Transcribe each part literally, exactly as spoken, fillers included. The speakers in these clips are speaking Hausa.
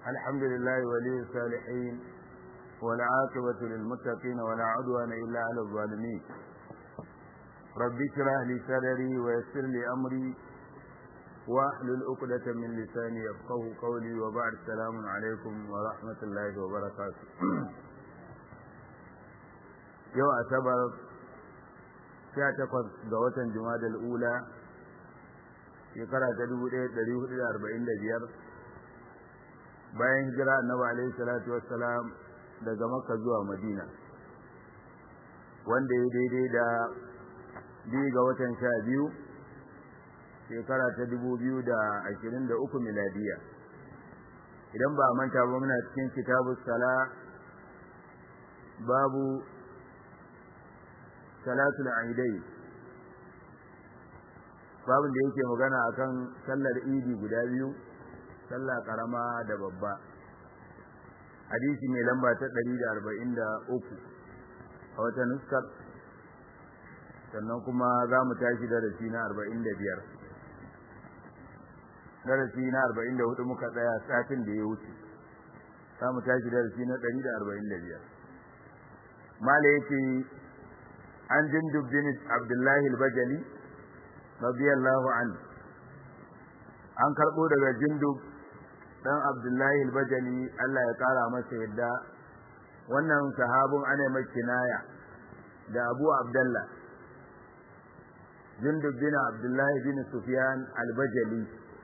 الحمد لله ولي الصالحين والعاقبة للمتقين ولا عدوان إلا على الظالمين. رب اشرح لي صدري ويسر لي أمري واحلل عقدة من لساني يفقهوا قولي وبعد السلام عليكم ورحمة الله وبركاته. يوم أعتبر sha takwas ga watan Jumadal Ula shekara ta dubu ɗaya da ɗari hudu da arba'in da biyar bayan hijira Annabi alaihi salatu wassalam daga Makka zuwa Madina, wanda ya daidai da biyu ga watan sha biyu shekara ta dubu biyu da ashirin da uku miladiya. Idan ba a manta ba, muna cikin kitabus sala, babu salatul aidai, babin da yake magana akan sallar idi guda biyu, sallah karama da babba. Hadisi mai lamba ta ɗari da arba'in da uku a wata nuskar, sannan kuma za mu tashi darasi na arba'in da biyar. Darasi na arba'in da hudu muka tsaya satin da ya wuce, za mu tashi darasi na ɗari da arba'in da biyar. Mala yake an Jundub bin Abdullahi al-Bajali radiyallahu anhu, an karbo daga Jundub dan Abdullahi al-Bajali, Allah ya kara masa yadda. Wannan sahabin ana mai kinaya da Abu Abdullah, Jundub bin Abdullahi bin Sufyan al-Bajali,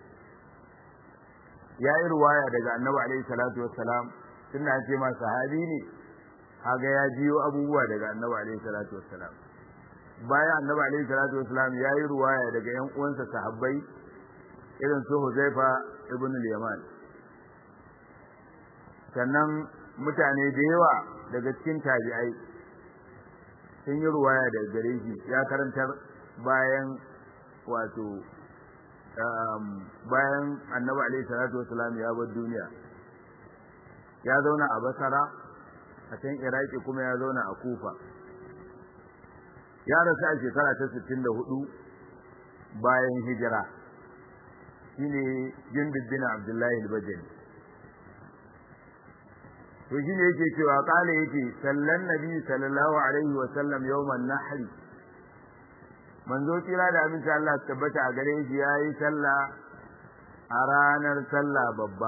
ya yi ruwaya daga Annabi alaihi salatu wassalam. Tunda an ce ma sahabi ne, kaga ya jiyo abubuwa daga Annabi alaihi salatu wassalam. Bayan Annabi alaihi salatu wassalam ya yi ruwaya daga ƴan uwansa sahabbai irin su Huzaifa ibn al-Yaman, sannan mutane da yawa daga cikin tabi'ai sun yi ruwaya daga gare shi. Ya karantar bayan wato bayan Annabi alaihi salatu wassalam ya bar duniya, ya zauna a Basra a can Iraki, kuma ya zauna a Kufa. Ya rasu a shekara ta sittin da hudu bayan hijira. Shine Jundub bin Abdullahi al-Bajali. To shine yake cewa kale yake sallan nabi sallallahu alaihi wa sallam yawman nahri, manzo kira da aminci Allah tabbata a gare shi yayi sallah a ranar sallah babba.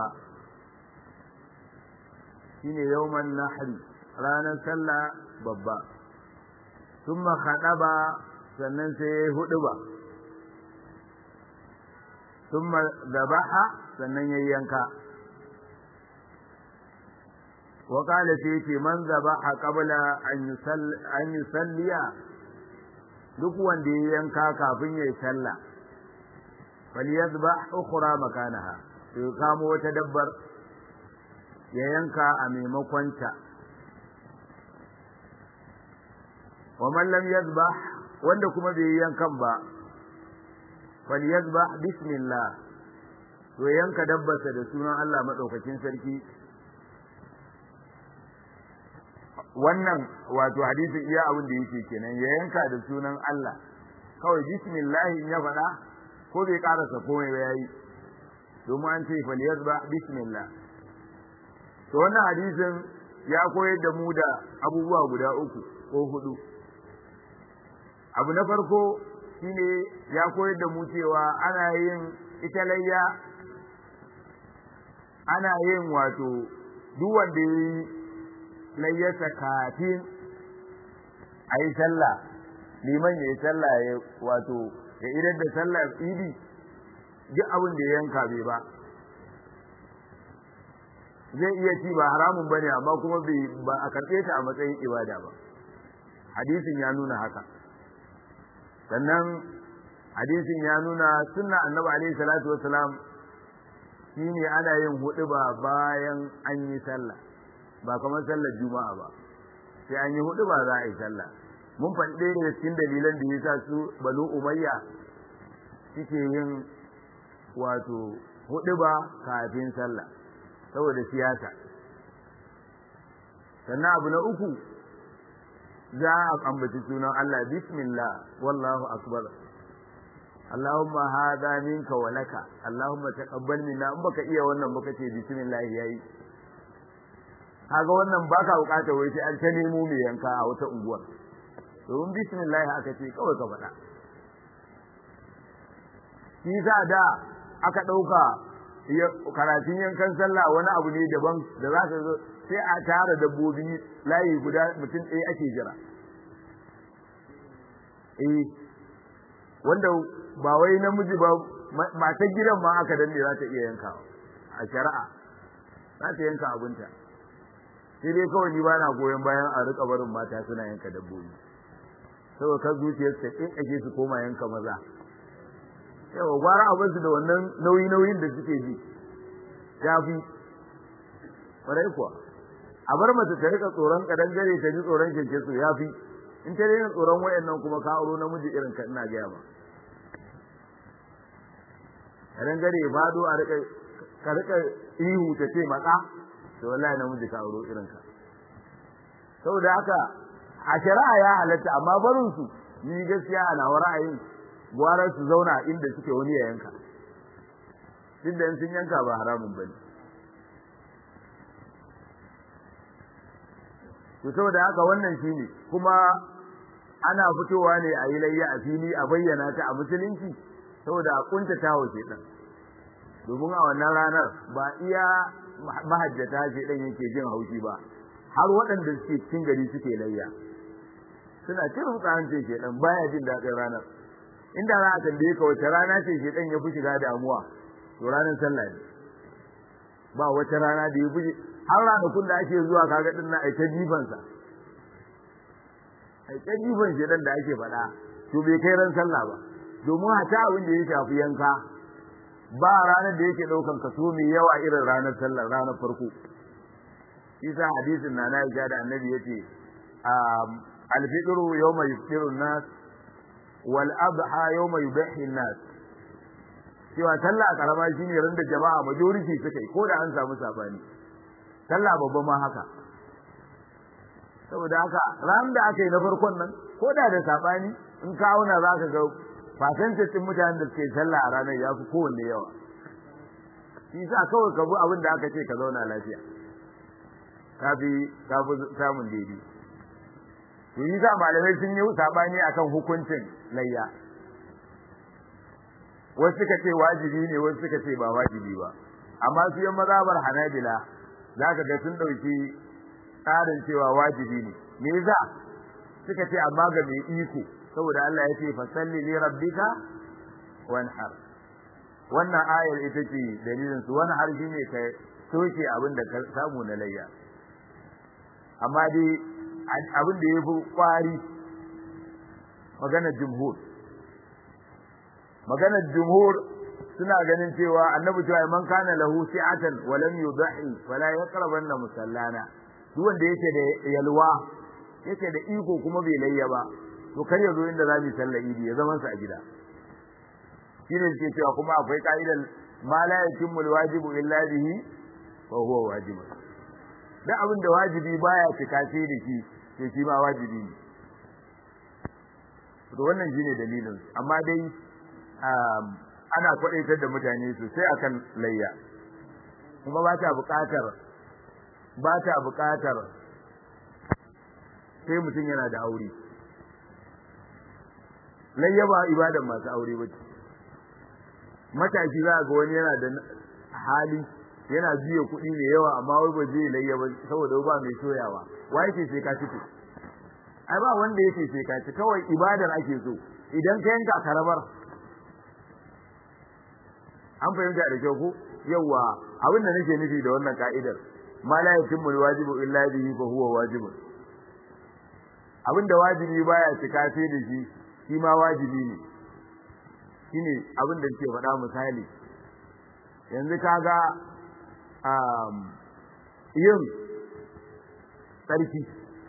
Shine yawman nahri, ranar sallah babba. Thumma khadaba, sannan sai ya huduba. Thumma dhabaha, sannan ya yanka. Wa qala sai man dhabaha qabla an yusalli an yusalliya, duk wanda ya yanka kafin ya yi sallah, falyadhbah ukhra makanaha, to kamo wata dabbar ya yanka a maimakon ta. wa man lam yadhbah, wanda kuma bai yankan ba, falyadhbah bismillah, to yanka dabbarsa da sunan Allah madaukakin sarki. Wannan wato hadisin iya abin da yake kenan, ya yanka da sunan Allah kawai, bismillah in ya faɗa, ko bai karasa komai ba yayi, domin an ce falyadhbah bismillah. To wannan hadisin ya koyar da mu da abubuwa guda uku ko hudu. Abu na farko shine ya koyar da mu cewa ana yin ita layya, ana yin wato duk wanda yi layyarsa kafin a yi sallah, liman ya yi sallah ya wato ya idar da sallar idi, duk abin da ya yanka bai ba, zai iya ci, ba haramun bane, amma kuma bai ba a karɓe ta a matsayin ibada ba. Hadisin ya nuna haka. Sannan hadisin ya nuna sunna Annabi alaihi salatu wassalam shine ana yin huɗuba bayan an yi sallah, ba kamar sallar juma'a ba, sai an yi huɗuba za a yi sallah. Mun faɗi ɗaya daga cikin dalilan da yasa su Banu Umayya suke yin wato huɗuba kafin sallah, saboda siyasa. Sannan abu na uku, za a ambaci sunan Allah, bismillah wallahu akbar, Allahumma hadha minka wa laka Allahumma taqabbal minna in baka iya wannan baka ce bismillah yayi kaga wannan baka bukata wai sai an ta nemo mai yanka a wata unguwar domin bismillah aka ce kawai ka faɗa shi za da aka dauka karatun yankan sallah wani abu ne daban da za ka zo sai a tara dabbobi layi guda mutum ɗaya ake jira eh wanda ba wai namiji ba matar gidan ma aka danne za ta iya yankawa a shari'a za ta yanka abinta sai dai kawai ni ba na goyon bayan a rika barin mata suna yanka dabbobi saboda kan zuciyar ta ake su koma yanka maza yawa gwara abin su da wannan nauyi nauyin da suke ji ya fi kwarai kuwa a bar mace ta rika tsoron kadangare ta ji tsoron keke su ya fi in ta daina tsoron wayannan kuma ka auro namiji irin ka ina gaya ba kadangare ya fado a rika ka rika ihu ta ce matsa to wallahi namiji ka auro irin ka saboda haka a shari'a ya halatta amma barin su ni gaskiya ana ra'ayin gwarar su zauna inda suke wani ya yanka duk da sun yanka ba haramun bane to saboda haka wannan shine kuma ana fitowa ne a yi layya a fili a bayyana ta a musulunci saboda a kuntata wa shedan domin a wannan ranar ba iya mahajjata shedan yake jin haushi ba har waɗanda suke cikin gari suke layya suna cikin tsahancin shedan baya jin daɗin ranar inda za a tambaye ka wace rana ce shedan ya fi shiga damuwa to ranar sallah ne ba wata rana da ya fi har ranakun da ake zuwa kaga din na aita jifansa aita jifan shedan da ake faɗa to bai kai ran sallah ba domin hata abin da ya shafi yanka ba ranar da yake daukan kaso mai yawa irin ranar sallah ranar farko isa hadisin na na Aisha da annabi yace al-fitru yawma yuftiru an-nas wal adha yawma yudhi an-nas cewa sallah karama shine ran da jama'a majority suka yi ko da an samu sabani sallah babba ma haka saboda haka ran da aka yi na farkon nan ko da da sabani in ka auna zaka ga fasantin mutanen da suke sallah a ranar yafi kowanne yawa shi sa kawai ka bi abin da aka ce ka zauna lafiya kafi kafi samun daidai to yi sa malamai sun yi sabani akan hukuncin layya wasu suka ce wajibi ne wasu suka ce ba wajibi ba amma su yan mazhabar Hanabila zaka ga sun dauki tsarin cewa wajibi ne me yasa suka ce amma ga mai iko saboda Allah ya ce fasalli li rabbika wanhar wannan ayar ita ce dalilin su wani har shine ka soke abin da ka samu na layya amma dai abin da yafi kwari maganar jumhur maganar jumhur suna ganin cewa annabi cewa man kana lahu si'atan wa lam yudhi fala yaqrabanna musallana duk wanda yake da yalwa yake da iko kuma bai layya ba to kar ya zo inda za mu sallar idi ya zaman sa a gida shine ke cewa kuma akwai ka'idar ma la yakimmu alwajibu illa bihi fa huwa wajib da abin da wajibi baya cika sai da shi sai shi ma wajibi ne to wannan shine dalilin amma dai ana kwadaitar da mutane sosai akan layya kuma ba ta buƙatar ba ta buƙatar sai mutum yana da aure layya ba ibadan masu aure ba ce matashi za ga wani yana da hali yana biye kuɗi mai yawa amma wai ba zai layya ba saboda ba mai soyawa wai ce sai ka fito ai ba wanda yake sai ka ci kawai ibadar ake so idan ka yanka karabar an fahimta da kyau ko yawa abin da nake nufi da wannan ka'idar ma la yatimmu alwajibu illa bihi fa huwa wajibun abinda wajibi baya cika sai da shi shi ma wajibi ne shine abin da nake faɗa misali yanzu kaga um yin sarki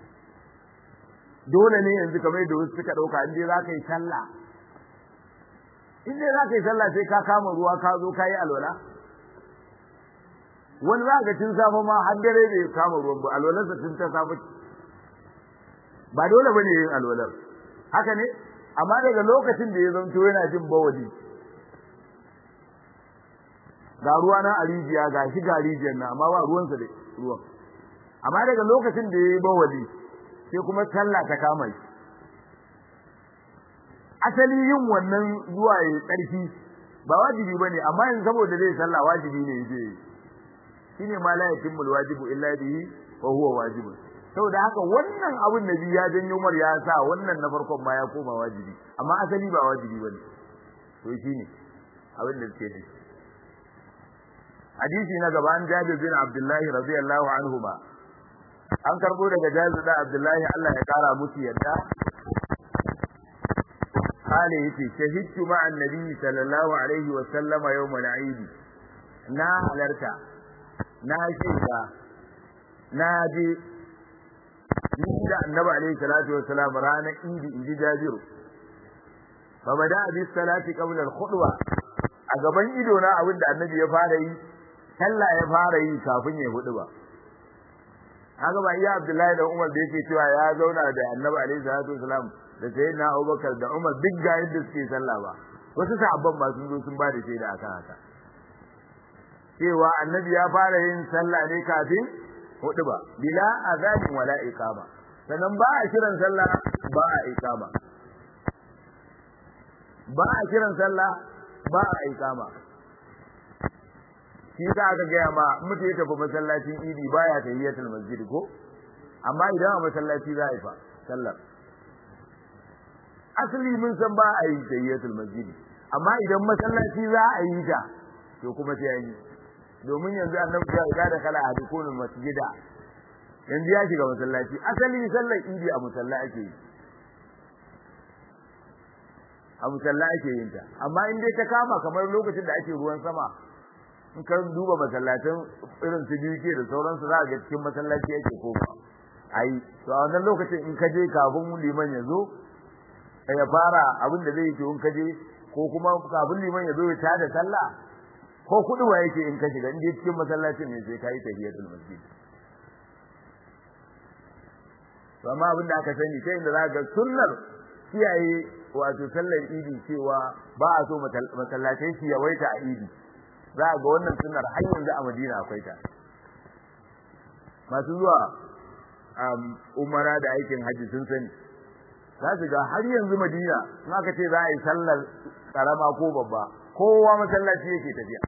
dole ne yanzu kamar da wasu suka dauka inda za ka yi sallah inda za ka yi sallah sai ka kama ruwa ka zo ka yi alwala wani za ka cin safa ma har dare bai kama ruwan ba alwalarsa tun ta safa ba dole bane yin alwalar haka ne amma daga lokacin da ya zanto yana jin bawali ga ruwa na arijiya ga shi ga rijiyar na amma ba ruwansa da ruwan amma daga lokacin da ya yi bawali sai kuma sallah ta kama shi asali yin wannan zuwa ya ƙarfi ba wajibi bane amma yanzu saboda zai sallah wajibi ne yaje shine ma la yatimul wajibu illa bihi wa huwa wajibun saboda haka wannan abun nabi ya janyo Umar ya sa wannan na farkon ma ya koma wajibi amma asali ba wajibi bane to shine abin da suke da hadisi na gaba an Jabir bin Abdullah radiyallahu anhu ba an karbo daga Jabir da Abdullah Allah ya kara musu yadda قال يتي شهدت مع النبي صلى الله عليه وسلم يوم العيد نا halarta na shiga na je ni da annabi alaihi salatu wassalam ranar idi inji Jabiru fa bada bi salati qabla al khutba a gaban ido na abinda annabi ya fara yi sallah ya fara yi kafin ya hudu ba kaga ba iya Abdullahi da Umar da yake cewa ya zauna da annabi alaihi salatu wassalam da sayyidina Abubakar da Umar duk ga yadda suke sallah ba wasu sahabban ba sun zo sun ba da shaida akan haka cewa annabi ya fara yin sallah ne kafin hudu ba bila azan wala iqama sannan ba a kiran sallah ba a iqama ba a kiran sallah ba a iqama shi ka aka ga ma mutum ya tafi masallacin idi baya tahiyatul masjid ko amma idan a masallaci za a yi fa sallar asali mun san ba a yi tahiyatul masjid amma idan masallaci za a yi ta to kuma sai an yi domin yanzu annabi ya riga da kala hadikunul masjida yanzu ya shiga masallaci asali sallar idi a musalla ake yi a musalla ake yin ta amma in dai ta kama kamar lokacin da ake ruwan sama in ka duba masallatan irin su biyu da sauransu za ga cikin masallaci yake koma ai to a wannan lokacin in ka je kafin liman ya zo ya fara abin da zai yi in ka je ko kuma kafin liman ya zo ya tada sallah ko kudu wa yake in ka shiga in je cikin masallacin ne sai kai tahiyatul masjid to amma abin da aka sani sai inda za ga sunnar kiyaye wato sallar idi cewa ba a so masallacin shi ya waita a idi za ga wannan sunnar har yanzu a Madina akwai ta masu zuwa umara da aikin haji sun sani za su ga har yanzu Madina in aka ce za a yi sallar karama ko babba kowa masallaci yake tafiya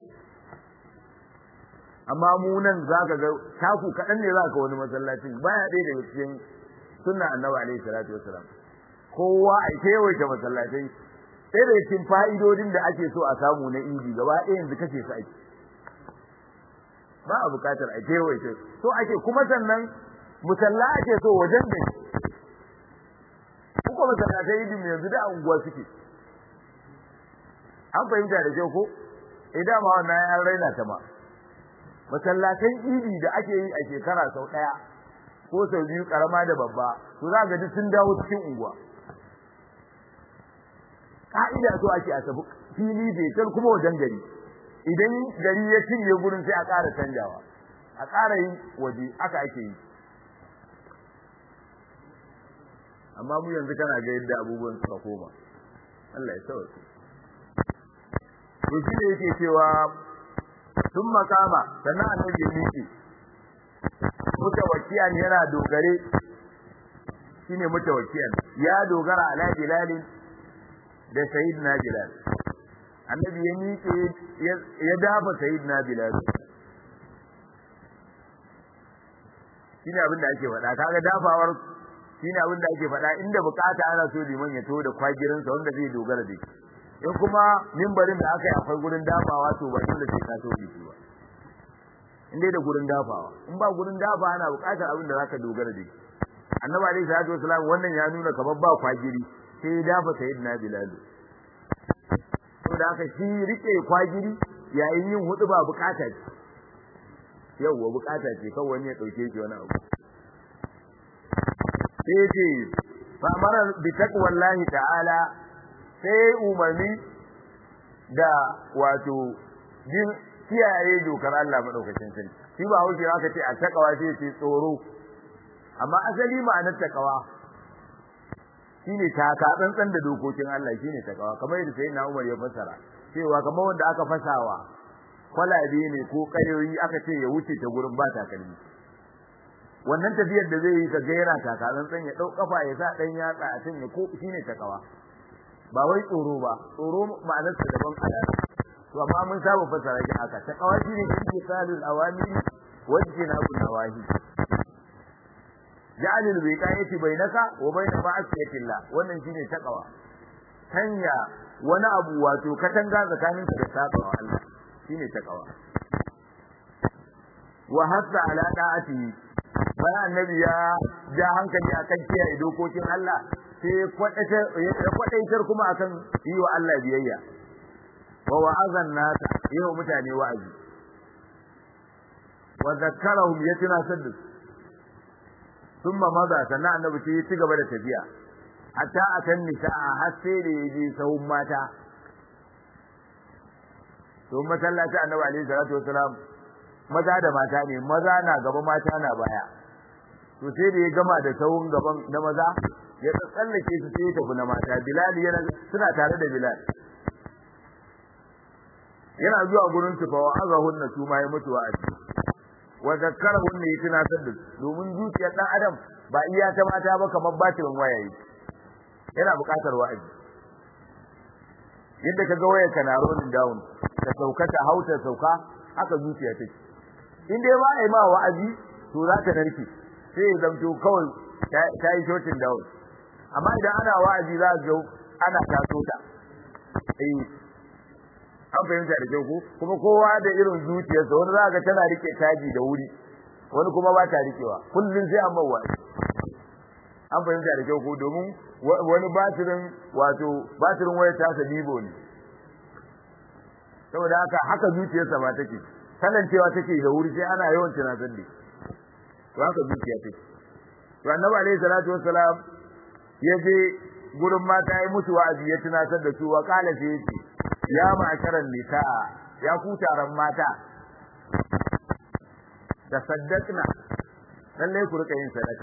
amma mu nan za ka ga taku kaɗan ne za ka wani masallacin baya ɗaya daga cikin sunna annabi alaihi salatu wasalam kowa a kewaye masallacin sai da cikin fa'idodin da ake so a samu na idi gaba ɗaya yanzu kace su ake ba a buƙatar a kewaye so ake kuma sannan musalla ake so wajen da kuka masallatai idi yanzu da unguwa suke an fahimta da kyau ko idan ma wannan an raina ta ma masallatan idi da ake yi a shekara sau ɗaya ko sau biyu karama da babba to za ga duk sun dawo cikin unguwa ka'ida so ake a tafi fili betal kuma wajen gari idan gari ya cinye gurin sai a ƙara canjawa a ƙara yin waje aka ake yi amma mu yanzu kana ga yadda abubuwan suka koma Allah ya sauke to shi ne yake cewa sun makama sannan annabi ya miƙe mutawakkiyan yana dogare shine mutawakkiyan ya dogara ala bilalin da sayyidina bilal annabi ya miƙe ya dafa sayyidina bilal shine abin da ake faɗa kaga dafawar shine abin da ake faɗa inda bukata ana so liman ya to da kwagirin sa wanda zai dogara da shi in kuma mimbarin da aka yi akwai gurin dafawa to ba dole sai ka to shi ba in dai da gurin dafawa in ba gurin dafa ana bukatar abin da zaka dogara da shi annabi alaihi salatu wasallam wannan ya nuna kamar ba kwagiri sai ya dafa sayyidina bilal saboda haka shi rike kwagiri yayin yin hudu ba bukata ce yauwa bukata ce kawai wani ya dauke shi wani abu sai ce fa mara bi taqwallahi ta'ala sai umarni da wato jin kiyaye dokar Allah madaukakin sarki shi ba hauke aka ce a takawa sai ce tsoro amma asali ma'anar takawa shine taka tsantsan da dokokin Allah shine takawa kamar yadda sayyidina Umar ya fassara cewa kamar wanda aka fasawa kwalabe ne ko kayoyi aka ce ya wuce ta gurin ba takalmi wannan tafiyar da zai yi ka ga yana taka tsantsan ya dau kafa ya sa dan yatsa a can ya ko shine takawa ba wai tsoro ba tsoro ma'anar sa daban alala to amma mun saba fassara shi haka takawa shine intisalul awamiri wajtinabun nawahi ja'alul wiqayati bainaka wa bain ma'asiyatillah wannan shine takawa hanya wani abu wato katanga tsakaninka da sabawa Allah shine takawa wa hatta ala da'ati bayan annabi ya ja hankali akan kiyaye dokokin Allah sai kwadaitar kuma akan yi wa Allah biyayya wa wa'azan nasa yi wa mutane wa'azi wa zakkarahum yatina saddu thumma maza sannan annabi sai ya ci gaba da tafiya hatta akan nisa'a har sai da yaje sahun mata to masallaci annabi alaihi salatu wasalam maza da mata ne maza na gaba mata na baya to sai da ya gama da sahun gaban na maza ya tsallake su sai ya tafi na mata bilal yana suna tare da bilal yana zuwa gurin su fa wa'azahunna su ma ya mutu wa'azi wa zakkarahunna yatina saddu domin zuciyar dan adam ba iya ta mata ba kamar batirin wayayi yana buƙatar wa'azi yadda kaga wayar kana rolling down ta sauka ta hauta sauka haka zuciya take in dai ba ai ma wa'azi to za ta narke sai ya zamto kawai ta yi shorting down amma idan ana wa'azi za ga ana taso ta eh an fahimta da kyau ko kuma kowa da irin zuciyarsa wani za ga tana rike taji da wuri wani kuma ba ta rikewa kullun sai an mawa an fahimta da kyau ko domin wani batirin wato batirin wayar ta sa bibo ne saboda haka haka zuciyarsa ma take kalancewa take da wuri sai ana yawan tunatar da to haka zuciya take to annabi alaihi salatu wassalam ya je gurin mata ya mutu wa'azi ya tunatar da su wa kala sai yace ya ma'asharan nisaa ya ku taron mata da saddaqna lalle ku rika yin sadaka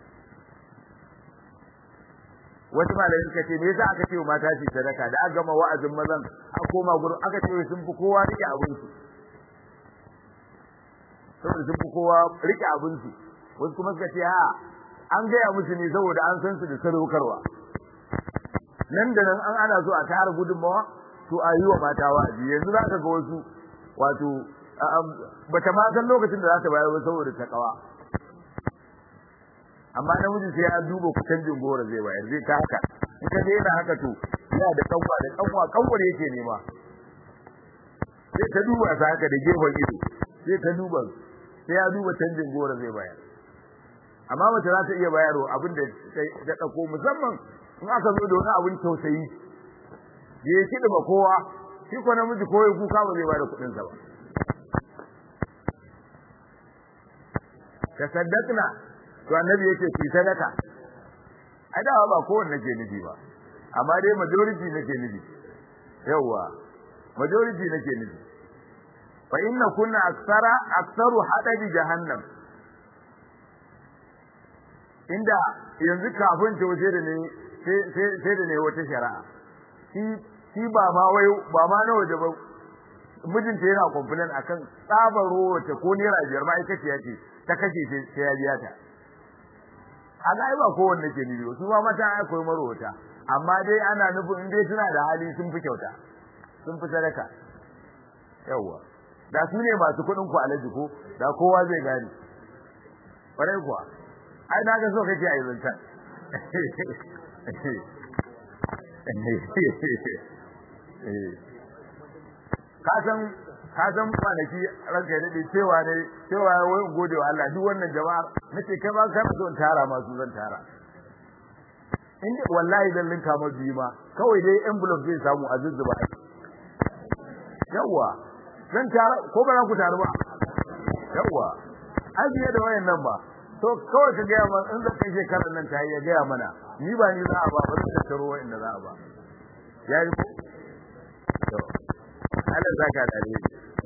wasu malamai suka ce me yasa aka ce mata su sadaka da aka gama wa'azin mazan an koma gurin aka ce sun fi kowa rike abin su saboda sun fi kowa rike abin su wasu kuma suka ce ha an gaya musu ne saboda an san su da sadaukarwa nan da nan an ana so a tara gudunmawa to a yi wa mata wa'azi yanzu za ka ga wasu wato bata ma san lokacin da za ta bayar ba saboda ta kawa amma namiji sai ya duba kusancin gora zai bayar zai ta haka in ka je yana haka to yana da kanwa da kanwa kanwar yake nema sai ta duba sa haka da gefen ido sai ta duba sai ya duba canjin gora zai bayar amma mace za ta iya bayarwa abin da ta dauko musamman in aka zo da wani abin tausayi da ya kidi ba kowa shi ko namiji ko ya kuka ba zai bada kudin sa ba ka saddaqna to annabi yake ki sadaka ai da ba kowanne nake nufi ba amma dai majority nake nufi yawa majority nake nufi fa inna kunna aksara aksaru hadabi jahannam inda yanzu kafin ta wuce da ne sai da ne wata shari'a shi shi ba ma wai ba ma na waje ba mijinta yana complain akan tsabaro wata ko naira biyar ma ita ce yace ta kashe sai ya biya ta Allah ba kowanne ke ni su ma mata ai koyi marota amma dai ana nufin in dai suna da hali sun fi kyauta sun fi sadaka yawa da su ne masu kudin ku alaji ko da kowa zai gani bare kuwa ai na ga so kake ayi zancan ka san ka san kwanaki ranka ya dade cewa ne cewa wai gode wa Allah duk wannan jama'a nace kai ba ka so in tara masu zan tara inda wallahi zan linka ma biyu ma kawai dai envelope zai samu a zuzzuba yawa zan tara ko ba za ku taru ba yawa ajiye da wayan nan ba to kawai ka gaya mana in zaka shekarar nan ta yi ya gaya mana ni ba ni za a ba ba zan tattaro wayan da za a ba yayi ko to Allah zaka da ni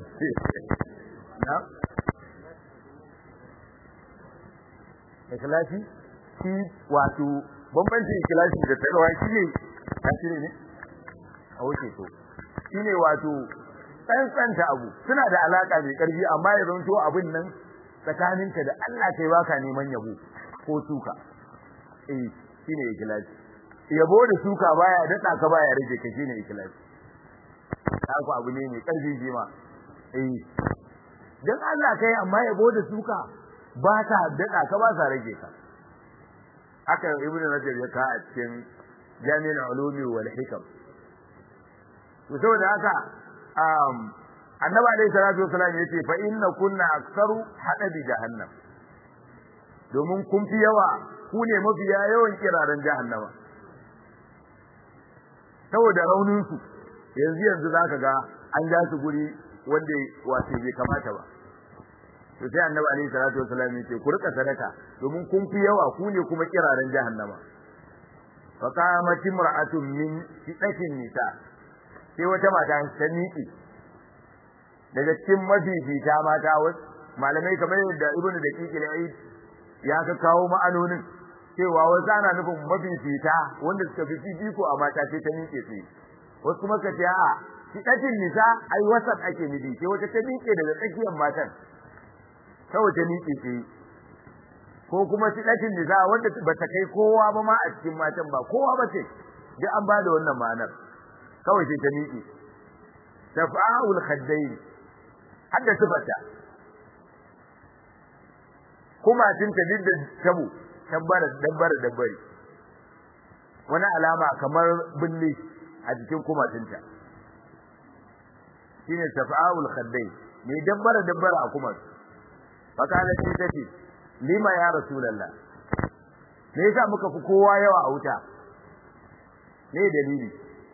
na ikhlasi shi wato bambancin ikhlasi da takawa shine tasiri ne a wuce to shine wato tsantsanta abu suna da alaka mai karfi amma ya zanto abin nan tsakaninka da Allah kai baka neman yabo ko suka eh shine ikhlasi yabo da suka baya dada ka baya rage ka shine ikhlasi haka abu ne mai karfi shi ma eh dan Allah kai amma yabo da suka ba ta dada ka ba sa rage ka haka ibnu rajab ya ka a cikin jami'ul ulumi wal hikam to saboda haka um annabi alayhi salatu wasallam yace fa inna kunna aktsaru hadabi jahannam domin kun fi yawa ku ne mafiya yawan kiraran jahannama saboda raunin su yanzu yanzu zaka ga an ja su guri wanda wato bai kamata ba to sai annabi alayhi salatu wasallam yace ku rika sadaka domin kun fi yawa ku ne kuma kiraran jahannama fa qamat imra'atun min fidatin nisa sai wata mata ta miƙe daga cikin mafifita mata wasu malamai kamar yadda ibnu daqiq al-aid ya ka kawo ma'anonin cewa wasu ana nufin mafifita wanda suka fi fifiko a mata sai ta miƙe sai wasu kuma ka ce a fidatin nisa ai wasat ake nufi sai wata ta miƙe daga tsakiyar matan kawai ta miƙe sai ko kuma fidatin nisa wanda bata kai kowa ba ma a cikin matan ba kowa ba ce duk an ba da wannan ma'anar kawai sai ta miƙe tafa'ul khaddain hadda sifata kuma tinta didda tabu tabbara dabbara dabbari wani alama kamar billi a cikin kumatinta shine tafa'ul khaddain mai dabbara dabbara a kuma fakala ce tace lima ya rasulullah me yasa muka fi kowa yawa a wuta me dalili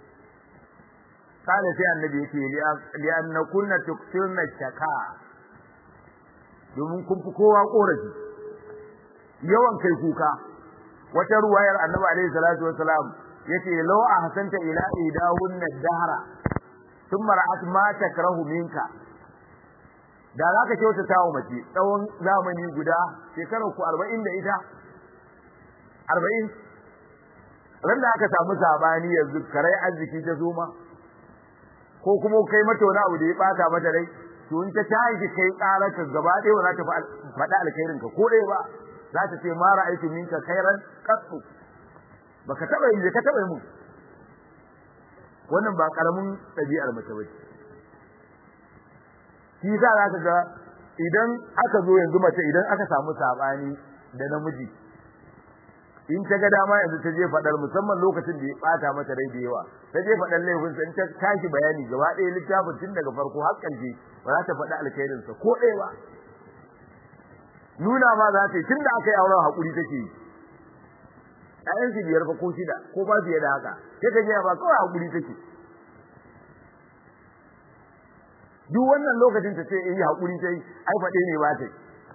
kana sai annabi yake li anna kunna tuktirna shaka domin kun fi kowa korafi yawan kai kuka wata ruwayar annabi alaihi salatu wassalam yace law ahsanta ila idahunna dahra thumma ra'at ma takrahu minka da zaka kyauta tawo mace tsawon zamani guda shekarar ku arba'in da ita arba'in ran da aka samu sabani yanzu karai arziki ta zo ma ko kuma kai mata wani abu da ya bata mata rai to in ta tashi kai karata gaba ɗaya ba za ta faɗa alkhairin ka ko ɗaya ba za ta ce ma ra'aytu minka khairan qattu baka taba yin ka taba mu wannan ba karamin ɗabi'ar mace bace shi za ka ga idan aka zo yanzu mace idan aka samu sabani da namiji in ta ga dama yanzu ta je fadar musamman lokacin da ya bata mata rai da yawa ta je fadar laifin sa in ta tashi bayani gaba ɗaya littafin tun daga farko har ƙarshe ba za ta faɗa alkhairin sa ko ɗaya ba nuna ma za ta yi tunda aka yi auren hakuri take yi ƴaƴan su biyar fa ko shida ko ba fiye da haka sai ta je ba kawai hakuri take duk wannan lokacin ta ce in yi hakuri tai ai faɗe ne ba ta yi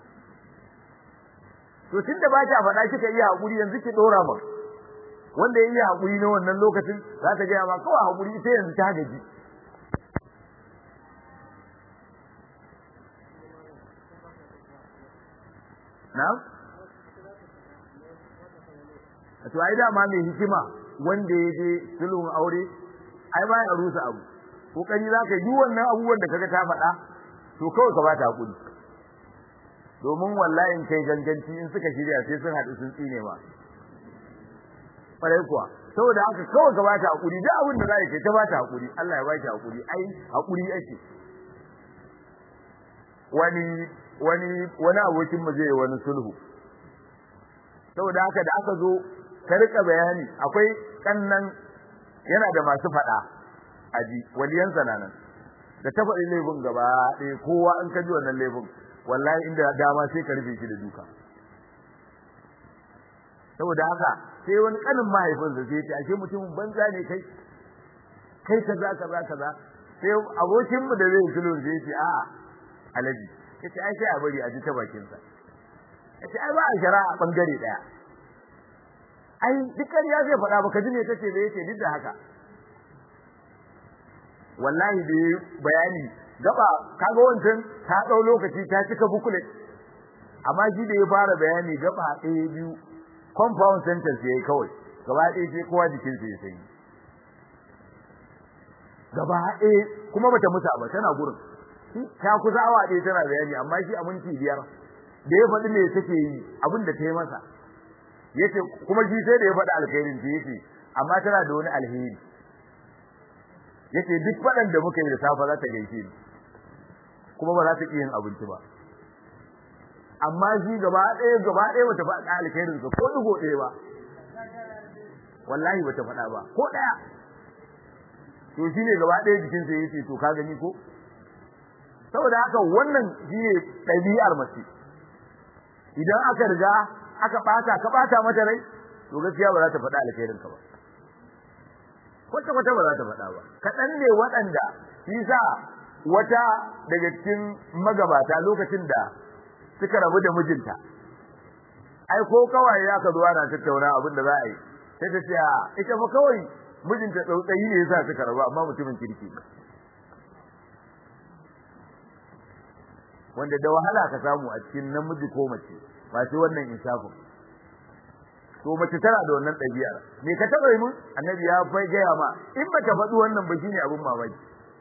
to tunda ba ta faɗa kika iya hakuri yanzu ki dora ma wanda yayi hakuri na wannan lokacin za ta ga ma kawai hakuri sai yanzu ta gaji na to ai da ma mai hikima wanda yaje sulhun aure ai ba ya rusa abu kokari zaka yi wannan abubuwan da kaga ta faɗa to kawai ka ba ta hakuri domin wallahi in kai ganganci in suka shirya sai sun haɗu sun tsine ma farai kuwa saboda haka kawai ka bata hakuri da abin da zai kai ta bata hakuri Allah ya baki hakuri ai hakuri ake wani wani wani abokin mu zai wani sulhu saboda haka da aka zo ka rika bayani akwai kannan yana da masu fada aji waliyan sananan da ta faɗi laifin gaba ɗaya kowa in ka ji wannan laifin wallahi inda dama sai ka rufe shi da duka saboda haka sai wani kanin mahaifinsa sai ya ce ashe mutumin banza ne kai kai kaza kaza kaza sai abokin mu da zai sulhu sai ya ce a alaji yace ai sai a bari a ji ta bakin sa yace ai ba a shari'a bangare daya ai dukkan ya zai faɗa baka ji me tace da yace duk da haka wallahi da bayani gaba kaga wancan ta dau lokaci ta cika bukule amma shi da ya fara bayani gaba ɗaya biyu compound sentence yayi kawai gaba ɗaya sai kowa jikin sa ya sanyi gaba ɗaya kuma bata musa ba tana gurin ta kusa awa ɗaya tana bayani amma shi a minti biyar da ya faɗi me take yi abin da ta yi masa yace kuma shi sai da ya faɗi alkhairin ta yace amma tana da wani alheri yace duk faɗan da muka yi da safa za ta gaishe ni kuma ba za ta ƙi yin abinci ba amma shi gaba ɗaya gaba ɗaya bata faɗa alkhairin sa ko digo ɗaya ba wallahi bata faɗa ba ko ɗaya to shine gaba ɗaya jikin sa yace to ka gani ko saboda haka wannan shine ɗabi'ar mace idan aka riga aka bata ka bata mata rai to gaskiya ba za ta faɗa alkhairin ka ba kwata kwata ba za ta faɗa ba kaɗan ne waɗanda shi sa wata daga cikin magabata lokacin da suka rabu da mijinta ai ko kawai ya ka zuwa na tattauna abin da za a yi sai ta ce ita fa kawai mijinta tsautsayi ne yasa suka rabu amma mutumin kirki ne wanda da wahala ka samu a cikin namiji ko mace ba shi wannan insafin to mace tana da wannan ɗabi'a me ka taba yi mun annabi ya fai gaya ma in bata faɗi wannan ba shine abun mamaki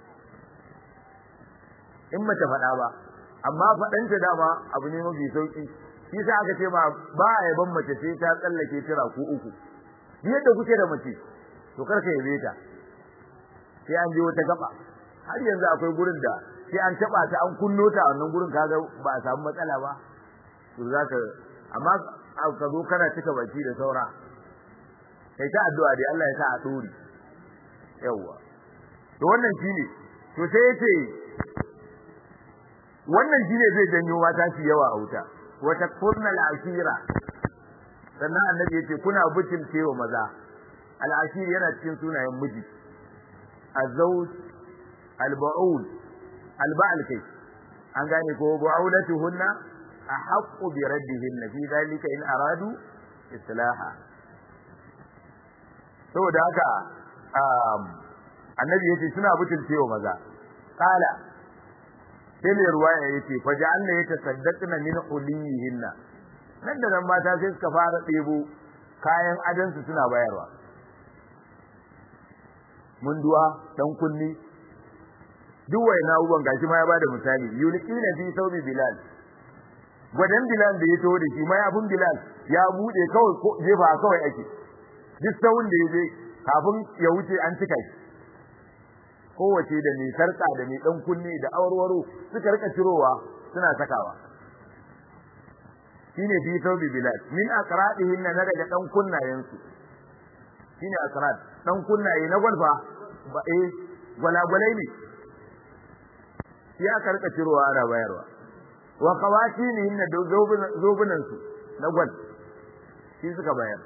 in bata faɗa ba amma faɗanta dama abu ne mafi sauki shi sa aka ce ma ba a yaban mace sai ta tsallake tira ko uku yadda kuke da mace to karka yabe ta sai an je wata gaba har yanzu akwai gurin da sai an taba ta an kunno ta a wannan gurin kaga ba a samu matsala ba to zaka amma ka zo kana cika baki da saura kai ta addu'a dai Allah ya sa a dori yawa to wannan shine to sai yace wannan shine zai janyo mata su yawa a wuta wata kurnal ashira sannan annabi yace kuna bucin cewa maza al-ashir yana cikin sunayen miji az-zawj al-ba'ul al-ba'al kai an gane ko bu'ulatuhunna ahaqqu bi raddihinna fi dhalika in aradu islaha saboda haka annabi yace suna butulcewa maza qala sai mai ruwaya yace faja'alna yatasaddaqna min ulihinna nan da nan mata sai suka fara debo kayan adansu suna bayarwa munduwa dan kunni duk wayna uban gashi ma ya bada misali yulqina fi sawbi bilal gwadan bilal da ya tawo da shi mai abun bilal ya bude kawai ko jefa kawai ake duk sawun da yaje kafin ya wuce an cika shi kowace da ni sarka da ni dan kunni da awarwaro suka rika cirowa suna sakawa shine fi sawbi bilal min aqradihin na daga dan kunnayensu shine aqrad dan kunnaye na gwalfa ba eh gwalagwalai ne ya karka cirowa ana bayarwa wa qawatinihin da zobunan su na gwal shi suka bayar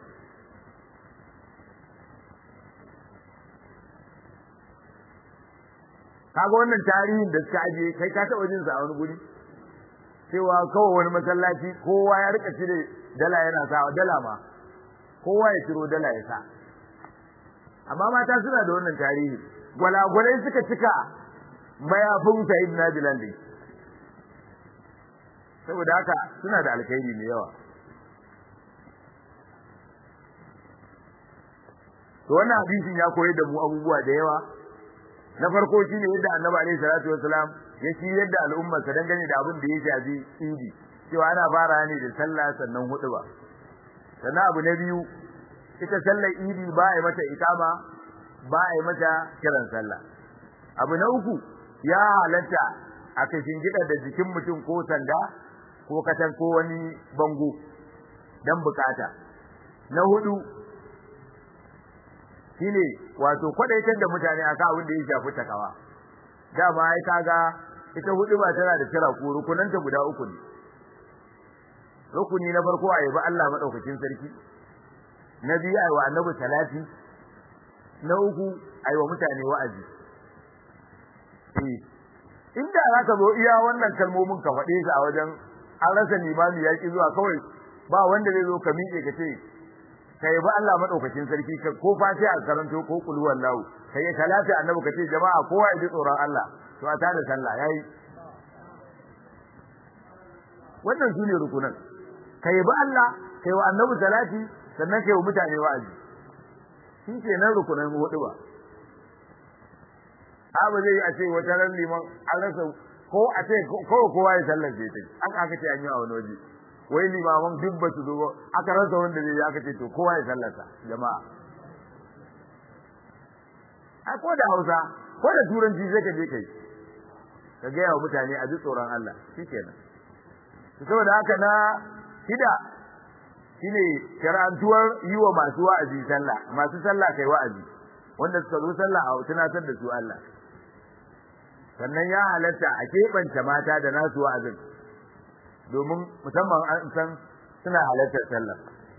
kaga wannan tarihin da suka aje kai ka taba jin sa a wani guri cewa kawai wani masallaci kowa ya rika cire dala yana sa dala ma kowa ya ciro dala ya sa amma mata suna da wannan tarihi gwalagwalai suka cika mayafin sayyidina bilal din saboda haka suna da alkhairi mai yawa to wannan hadisin ya koyar da mu abubuwa da yawa na farko shine yadda annabi alaihi salatu wasalam ya ci yadda al'ummar sa dangane da abin da ya shafi idi cewa ana fara ne da sallah sannan huduba sannan abu na biyu ita sallar idi ba a yi mata ikama ba a yi mata kiran sallah abu na uku ya halatta a kashin gida da jikin mutum ko sanda ko katan ko wani bango dan bukata na hudu shine wato kwadaitar da mutane aka abin da ya shafi takawa dama ai kaga ita hudu ba tana da kira ko rukunanta guda uku ne rukuni na farko ayi ba Allah madaukakin sarki na biyu ayi wa annabi salati na uku ayi wa mutane wa'azi eh inda zaka zo iya wannan kalmomin ka fade su a wajen an rasa limami yaki zuwa kawai ba wanda zai zo ka miƙe ka ce kai ba Allah madaukakin sarki ko fati a karanto ko kul wallahu kai salati annabi ka ce jama'a kowa ya ji tsoron Allah to a tada sallah yayi wannan sune rukunan kai ba Allah kai wa annabi salati sannan kai wa mutane wa'azi shi ke nan rukunan hudu ba abu zai a ce wata ran liman an rasa ko a ce ko kowa ya sallar sai ta an aka ce an yi a wani waje wai limaman duk ba su zo aka rasa wanda zai aka ce to kowa ya sallarsa jama'a a ko da Hausa ko da turanci sai ka je kai ka ga yawa mutane a ji tsoron Allah shikenan saboda haka na shida shine karantuwar yi wa masu wa'azi sallah masu sallah kai wa'azi wanda suka zo sallah a tunatar da su Allah sannan ya halatta a keɓanta mata da nasu wa'azin domin musamman an san suna halartar sallah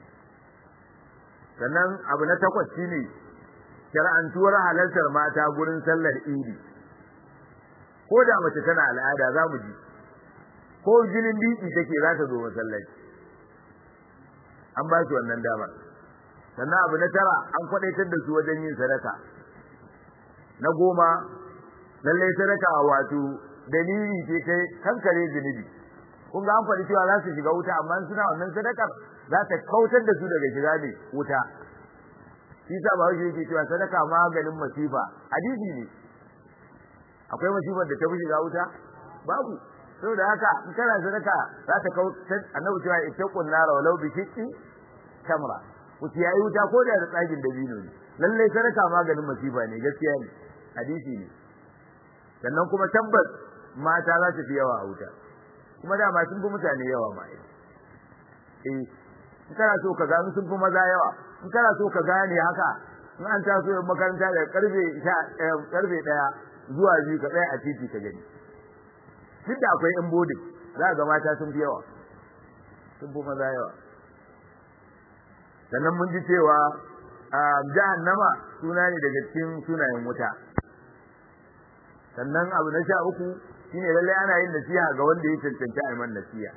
sannan abu na takwas shine shar'antuwar halartar mata gurin sallar idi ko da mace tana al'ada za mu ji ko jinin biki take za ta zo masallaci an ba su wannan dama sannan abu na tara an kwadaitar da su wajen yin sadaka na goma lalle sadaka wato dalili ce kai kankare zunubi kun ga an faɗi cewa za su shiga wuta amma suna wannan sadakar za ta kautar da su daga shiga ne wuta shi sa ba shi yake cewa sadaka maganin masifa hadisi ne akwai masifar da ta fi shiga wuta babu saboda haka in kana sadaka za ta kautar annabi cewa ittaqun nara walau bi shiqqi tamra ku yayi wuta ko da tsagin dabino ne lalle sadaka maganin masifa ne gaskiya ne hadisi ne sannan kuma tabbas mata za su fi yawa a wuta kuma da ma sun fi mutane yawa ma eh in kana so ka gano sun fi maza yawa in kana so ka gane haka in an taso yin makaranta da karfe karfe daya zuwa biyu ka tsaya a titi ka gani duk da akwai yan bodin za ga mata sun fi yawa sun fi maza yawa sannan mun ji cewa jahannama suna ne daga cikin sunayen wuta sannan abu na sha uku shine lalle ana yin nasiha ga wanda ya cancanci a man nasiha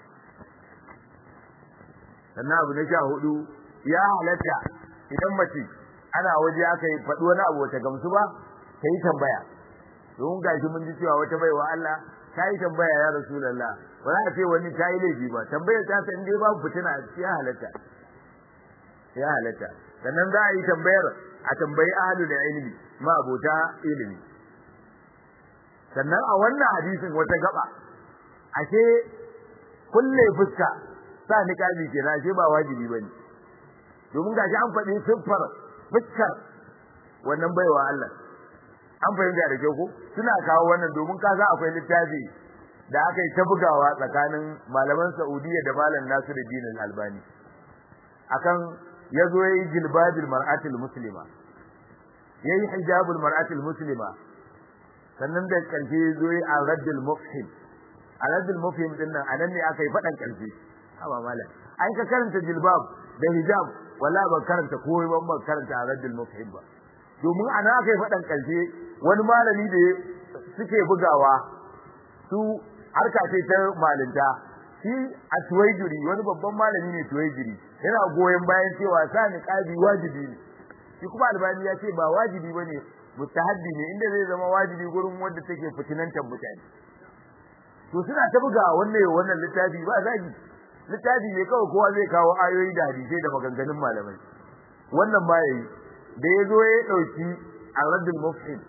sannan abu na sha hudu ya halatta idan mace ana waje aka yi faɗi wani abu wata gamsu ba ta yi tambaya don gashi mun ji cewa wata baiwa Allah ta yi tambaya ya Rasulullah ba za a ce wani ta yi laifi ba tambayar ta san dai babu fitina ya halatta ya halatta sannan za a yi tambayar a tambayi ahlul ilmi ma abota ilimi sannan a wannan hadisin wata gaba ashe kulle fuska sa niqabi kenan ashe ba wajibi bane domin gashi an faɗi siffar fuskar wannan baiwa Allah an fahimta da kyau ko suna kawo wannan domin kaza akwai littafi da aka yi ta bugawa tsakanin malaman Saudiya da malam Nasiruddin Al-Albani akan yazo yayi jilbabil mar'atil muslima yayi hijabul mar'atil muslima sannan da karshe zo yi al-raddul mufhim al-raddul mufhim din nan anan ne aka yi fadan karshe haba malam ai ka karanta jilbab da hijab wala ba karanta komai ban ba karanta al-raddul mufhim ba domin ana aka yi fadan karshe wani malami da suke bugawa su harka ce ta malinta shi a tuwaijiri wani babban malami ne tuwaijiri yana goyen bayan cewa sa niqabi wajibi ne shi kuma albani ya ce ba wajibi bane mustahabbi ne inda zai zama wajibi gurin wanda take fitinantar mutane to suna ta buga wannan wannan littafi ba zagi littafi ne kawai kowa zai kawo ayoyi da hadisi da maganganun malamai wannan ba yayi da yazo ya dauki al-raddul mufhim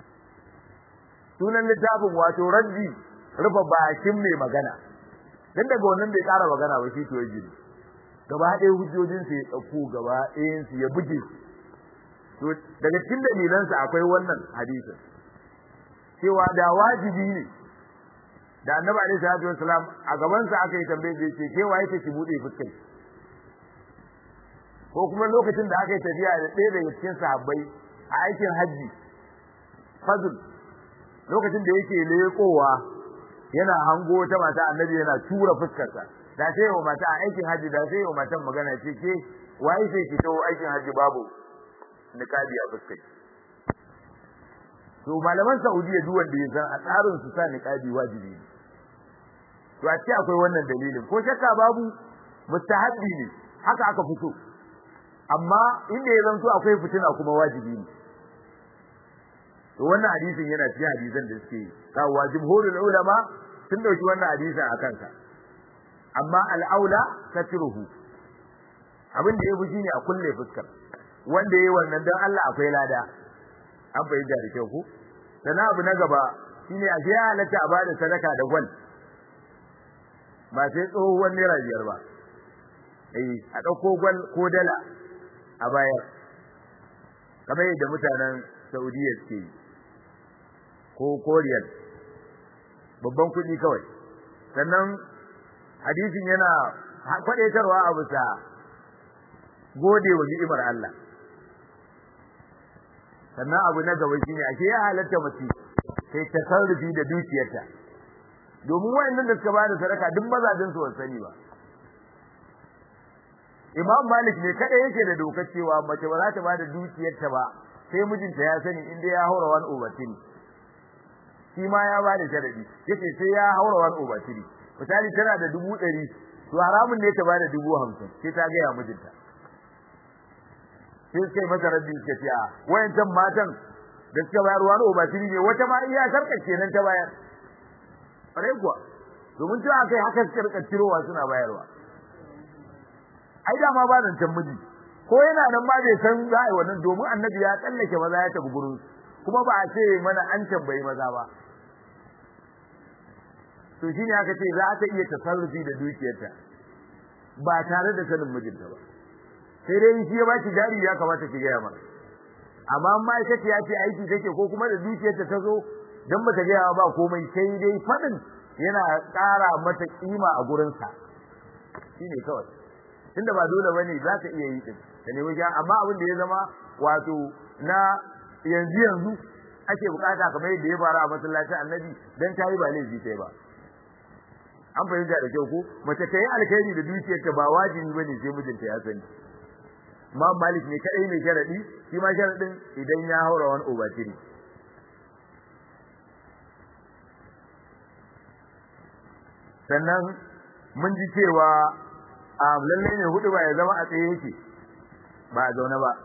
sunan littafin wato raddi rufa bakin mai magana dan daga wannan bai ƙara magana ba shi to yaji gaba ɗaya hujjojin sa ya dauko gaba ɗayan su ya buge to daga cikin dalilansa akwai wannan hadisin cewa da wajibi ne da Annabi alaihi salatu wasalam a gaban sa aka yi tambaye da ce ke waye take bude fuskar ko kuma lokacin da aka yi tafiya da ɗaya daga cikin sahabbai a aikin haji fadl lokacin da yake lekowa yana hango ta mata Annabi yana tura fuskar sa da sai wa mata a aikin haji da sai wa matan magana ce ke waye sai ki to aikin haji babu niqabi a fuskar to malaman Saudiya duk wanda ya san a tsarin su sa niqabi wajibi ne to a ce akwai wannan dalilin ko shakka babu mustahabbi ne haka aka fito amma inda ya zanto akwai fitina kuma wajibi ne to wannan hadisin yana cikin hadisan da suke kawo wajibul ulama sun dauki wannan hadisin akan sa amma al-aula satruhu abin da yafi shine a kulle fuskar wanda yayi wannan dan Allah akwai lada an bayyana da kyau ku sana abu na gaba shine a ya halatta a bada sadaka da gwal ba sai tsohuwar naira biyar ba eh a dauko gwal ko dala a bayar kamar yadda mutanen Saudiya suke ko Korea babban kudi kawai sannan hadisin yana kwadaitarwa a bisa gode wa ni'imar Allah sannan abu na gaba shine ake ya halatta mace sai ta sarrafi da dukiyarta domin wayannan da suka bada sadaka duk mazajin su sani ba Imam Malik ne kada yake da dokar cewa mace ba za ta bada dukiyarta ba sai mijinta ya sani inda ya haura wani obatin shi ma ya bada sharadi yace sai ya haura wani obatin misali tana da dubu ɗari to haramun ne ta bada dubu hamsin sai ta ga ya mijinta sai sai masa rabbi suka ce a wayancan matan da suka bayar wani obatin ne wata ma iya sarka kenan ta bayar bare kuwa domin cewa kai haka suka rika cirowa suna bayarwa ai da ma ba nan can miji ko yana nan ma bai san za a yi wannan domin annabi ya tsallake maza ya tafi gurin kuma ba a ce mana an tambayi maza ba to shine aka ce za ta iya tasarrufi da dukiyarta ba tare da sanin mijinta ba sai dai shi ya ba ki jari ya kamata ki ga mana amma ma'aikaci ya ce aiki take ko kuma da dukiyarta ta zo dan bata ga ba komai sai dai fadin yana ƙara mata kima a gurin sa shine kawai tunda ba dole bane za ta iya yi din da ne wajen amma abin da ya zama wato na yanzu yanzu ake bukata kamar yadda ya fara a masallacin Annabi dan tayi ba laifi sai ba an fahimta da kyau ko mace ta yi alkhairi da dukiyarta ba wajibi bane sai mijinta ya sani Imam Malik ne kadai mai sharadi shi ma sharadin idan ya haura wani obatiri sannan mun ji cewa a lalle ne hudu ba ya zama a tsaye yake ba a zaune ba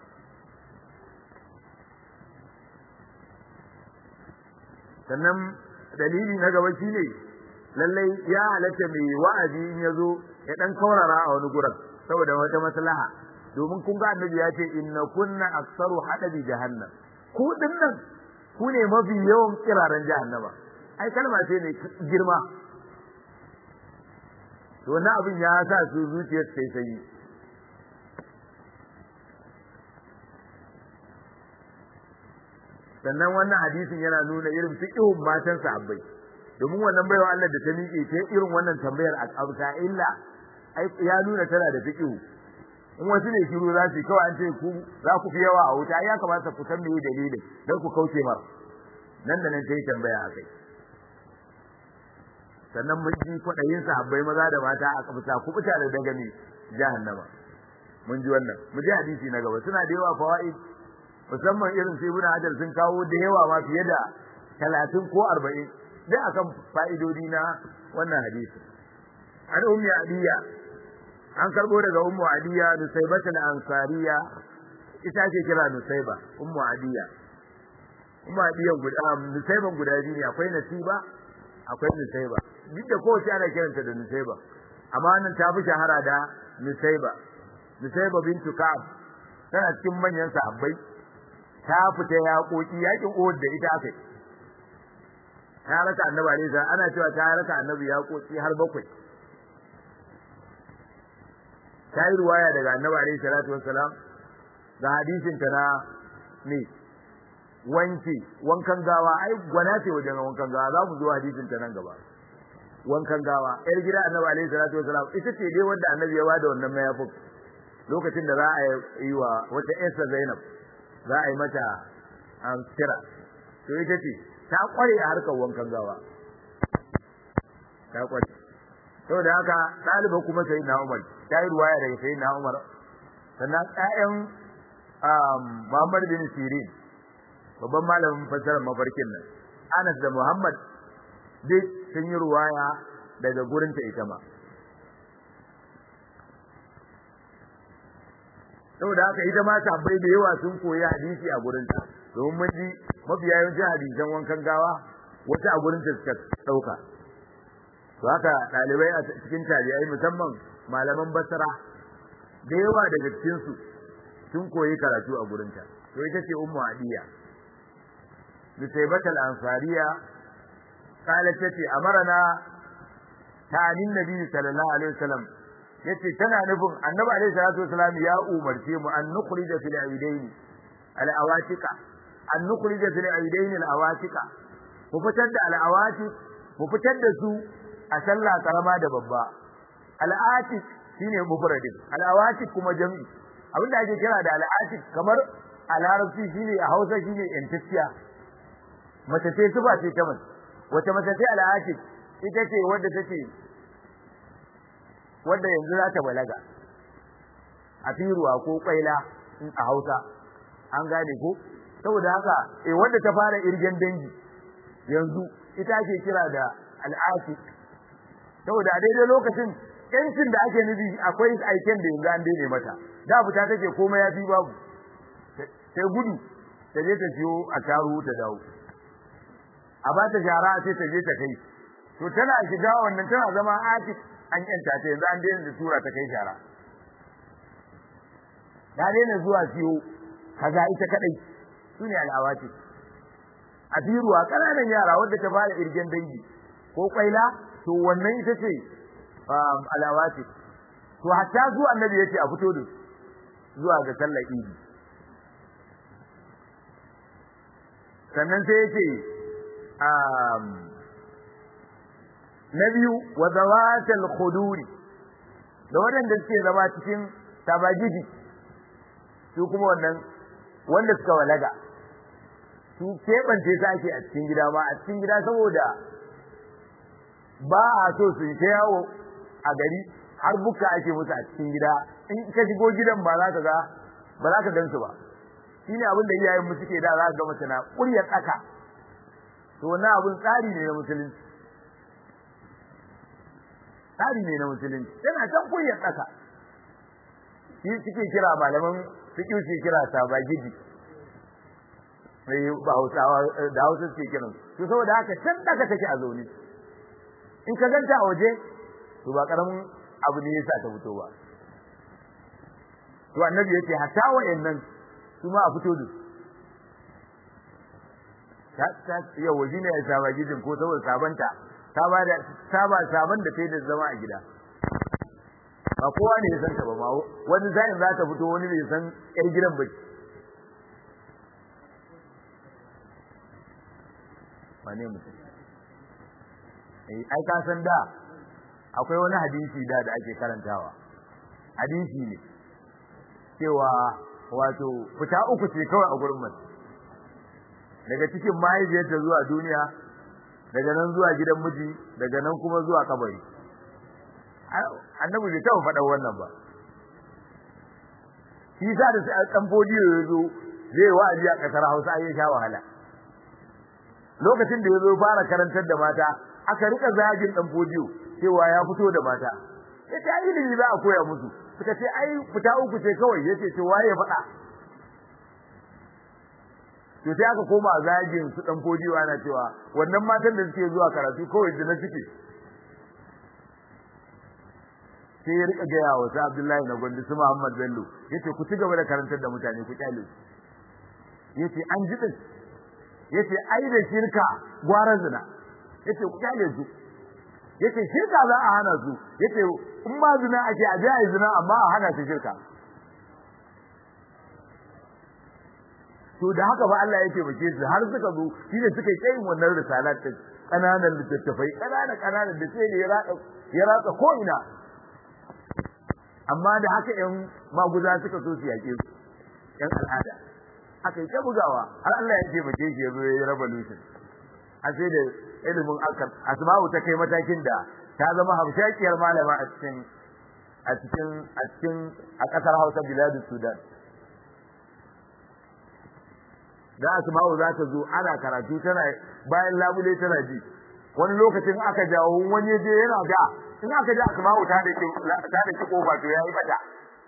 sannan dalili na gaba shine lalle ya halatta mai wa'azi in yazo ya dan kaurara a wani gurin saboda wata maslaha domin kun ga annabi ya ce inna kunna aktsaru hadabi jahannam ku dinnan ku ne mafi yawan kiraran jahannama ai kalma ce ne girma to wannan abin ya sa su zuciyar sai sai sannan wannan hadisin yana nuna irin fiqhun matan sahabbai domin wannan baiwa Allah da ta miƙe ta irin wannan tambayar a kabta illa ai ya nuna tana da fiqhu in wasu ne shiru za su kawai an ce ku za ku fi yawa a wuta ya kamata ku san meye dalilin dan ku kauce mar nan da nan sai tambaya akai sannan mun ji kwadayin sahabbai maza da mata a kabta ku fita da daga ni jahannama mun ji wannan mu ji hadisi na gaba suna da yawa fawaid musamman irin sai ibn hajar sun kawo da yawa ma fiye da talatin ko arba'in dai akan fa'idodi na wannan hadisi an ummi adiya an karbo daga ummu adiya nusaybatul ansariya ita ce kira nusayba ummu adiya ummu adiya guda nusayban guda biyu ne akwai nasiba akwai nusayba duk da kowace ana kiranta da nusayba amma nan ta fi shahara da nusayba nusayba bintu ka'ab tana cikin manyan sahabbai ta fita yaƙoƙi yaƙin Uhud da ita akai ta raka annabi alaihi salam ana cewa ta raka annabi yaƙoƙi har bakwai ta yi ruwaya daga annabi alaihi salatu wassalam ga hadisin ta na ne wanki wankan gawa ai gwana ce wajen wankan gawa za mu zo hadisin ta nan gaba wankan gawa yar gida annabi alaihi salatu wassalam ita ce dai wanda annabi ya bada wannan mayafin lokacin da za a yi wa wata Esther Zainab za a yi mata an kira to ita ce ta kware a harkar wankan gawa ta kware saboda haka ɗaliba kuma sai na Umar ta yi ruwaya daga sai na Umar sannan ƴaƴan Muhammad bin Sirin babban malamin fassarar mafarkin nan Anas da Muhammad duk sun yi ruwaya daga gurin ta ita ma saboda haka ita ma tabbai da yawa sun koyi hadisi a gurin ta domin mun ji mafiya yawancin hadisan wankan gawa wata a gurin ta suka dauka to haka dalibai a cikin tabi'ai musamman malaman basra da yawa daga cikin su sun koyi karatu a gurinta to ita ce ummu adiya bisaybat al-ansariya qalat tati amarna ta'anin nabi sallallahu alaihi wasallam yace tana nufin annabi alaihi salatu wasallam ya umarce mu an nukhrija fil aidain al-awatika an nukhrija fil aidain al-awatika mu fitar da al-awatik mu fitar da su a sallah karama da babba al-atik shine mufradin al-awatik kuma jami'i abinda ake kira da al-atik kamar a larabci shine a Hausa shine intiskiya mace ce su ba ce ta mace wace mace ce al-atik ita ce wadda take wadda yanzu za ta balaga a firuwa ko kwaila a Hausa an gane ko saboda haka eh wadda ta fara irgen dangi yanzu ita ake kira da al-atik saboda a daidai lokacin yancin da ake nufi akwai aiken da yanzu an daine mata da fita take komai ya fi babu sai gudu ta je ta siyo a taru ta dawo a ba ta shara sai ta je ta kai to tana shiga wannan tana zama atik an yanta ta yanzu an daina da tura ta kai shara da daina zuwa siyo kaza ita kadai sune al'awati a biruwa kananan yara wanda ta fara irgen dangi ko kwaila to wannan ita ce al'awati to hatta zuwa annabi yace a fito da zuwa ga sallar idi sannan sai yace na biyu wa zawatal khuduri da wadanda suke zama cikin tabajidi su kuma wannan wanda suka walaga su kebance su ake a cikin gida ma a cikin gida saboda ba a so su ta yawo a gari har buka ake musu a cikin gida in ka shigo gidan ba za ka ga ba za ka gansu ba shine abin da iyayen mu suke da za ka ga mace na ƙurya tsaka to wannan abun tsari ne na musulunci tsari ne na musulunci yana can ƙurya tsaka shi suke kira malaman suke suke kira sabagidi sai ba Hausawa da Hausa suke kiran to saboda haka can tsaka take a zaune in ka ganta a waje to ba karamin abu ne yasa ta fito ba to annabi yace hatta wayannan su ma a fito da ta ta ya waje ne ya saba gidin ko saboda sabanta ta ba da saba saban da kai da zama a gida ba kowa ne ya san ta ba ma wani zai za ta fito wani bai san yar gidan ba wane mutum eh ai ka san da akwai wani hadisi da da ake karantawa hadisi ne cewa wato fita uku ce kawai a gurin mace daga cikin mahaifiyarta zuwa duniya daga nan zuwa gidan miji daga nan kuma zuwa kabari annabi bai taɓa faɗa wannan ba shi sa da ɗan fodiyo ya zo zai wa'azi a ƙasar Hausa ai ya sha wahala lokacin da ya zo fara karantar da mata aka rika zagin ɗan fodiyo cewa ya fito da mata yace ai ilimi za a koya musu suka ce ai fita uku ce kawai yace to waye faɗa to sai aka koma zagin su dan fodiyo ana cewa wannan matan da suke zuwa karatu kawai da na suke sai ya rika gaya wa sa Abdullahi na Gondi su Muhammad Bello yace ku ci gaba da karantar da mutane ku kyale yace an ji din yace ai da shirka gwara zina yace ku kyale su yace shirka za a hana su yace in ma zina ake a ji ai zina amma a hana su shirka to da haka ba Allah yake bace su har suka zo shine suka yi tsayin wannan risalat ta kananan littattafai kanana kananan da sai ne ya ratsa ya ratsa ko ina amma da haka ƴan maguza suka so su yake su ƴan al'ada aka yi ta bugawa har Allah yake bace shi ya zo ya revolution a sai da ilimin akal asma'u ta kai matakin da ta zama hafshakiyar malama a cikin a cikin a cikin a kasar Hausa biladus Sudan da asma'u za ta zo ana karatu tana bayan labule tana ji wani lokacin aka jawo wani je yana da in aka ji asma'u ta da ta da kofa to yayi bata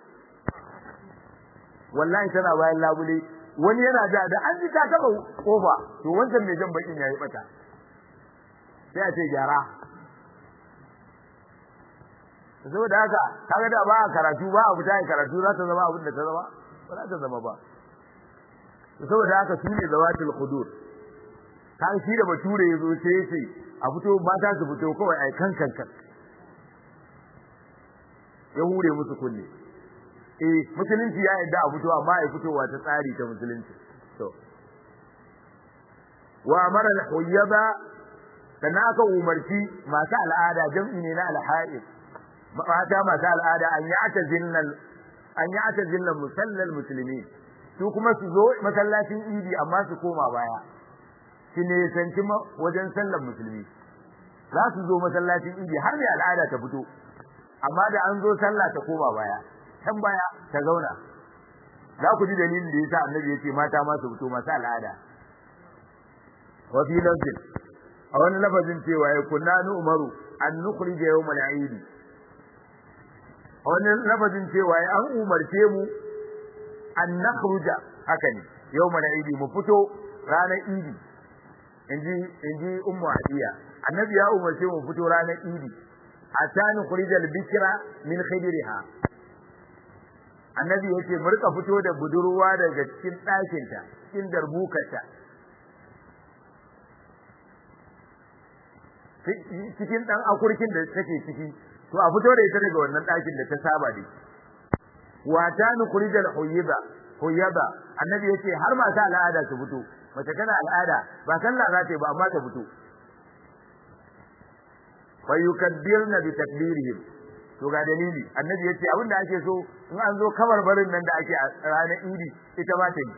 wallahi tana bayan labule wani yana da da an ji ta taba kofa to wancan mai jan bakin yayi bata sai a ce gyara saboda haka kaga da ba karatu ba abu ta karatu za ta zama abin da ta zama ba za ta zama ba saboda haka su ne zawatul hudur kan shi da bature yazo sai yace a fito mata su fito kawai ai kan kan kan ya hure musu kunne eh musulunci ya yadda a fito amma ai fitowa ta tsari ta musulunci to wa amara al-huyyaba kana aka umarci masu al'ada jam'i ne na al-ha'id mata masu al'ada an ya'tazilna an ya'tazilna musallal muslimin su kuma su zo masallacin idi amma su koma baya shi ne sanci wajen sallar musulmi za su zo masallacin idi har mai al'ada ta fito amma da an zo sallah ta koma baya can baya ta zauna za ku ji dalilin da yasa annabi yace mata ma su fito masu al'ada wa fi lafzin a wani lafazin cewa ya kunna nu umaru an nukhrija yawm al-eid a wani lafazin cewa ya an umarce mu an nakhruja haka ne yawm al-eid mu fito ranar idi inji inji ummu hadiya annabi ya umarce mu fito ranar idi atani khurijal bikra min khidriha annabi yace mu rika fito da budurwa daga cikin ɗakin ta cikin darbukarta cikin dan akurkin da take ciki to a fito da ita daga wannan ɗakin da ta saba da wa atani khurijal huyba huyba annabi yace har ma ta al'ada su fito mace tana al'ada ba sallah za ta yi ba amma ta fito fa yukabbirna bi takbirihim to ga dalili annabi yace abinda ake so in an zo kamar barin nan da ake a ranar idi ita ma ta yi